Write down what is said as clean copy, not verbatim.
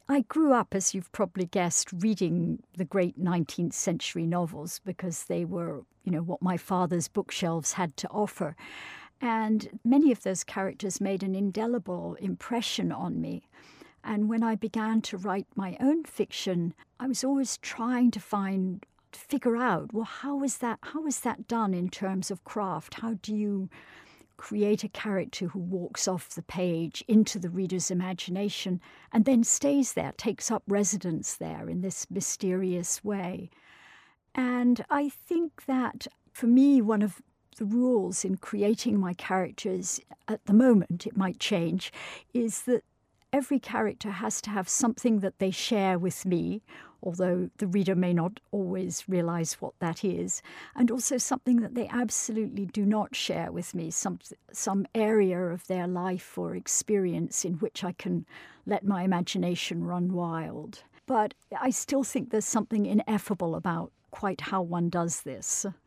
I grew up, as you've probably guessed, reading the great 19th century novels because they were, what my father's bookshelves had to offer. And many of those characters made an indelible impression on me. And when I began to write my own fiction, I was always trying to figure out, well, how is that done in terms of craft? How do you create a character who walks off the page into the reader's imagination and then stays there, takes up residence there in this mysterious way? And I think that, for me, one of the rules in creating my characters at the moment, it might change, is that every character has to have something that they share with me, although the reader may not always realize what that is, and also something that they absolutely do not share with me, some area of their life or experience in which I can let my imagination run wild. But I still think there's something ineffable about quite how one does this.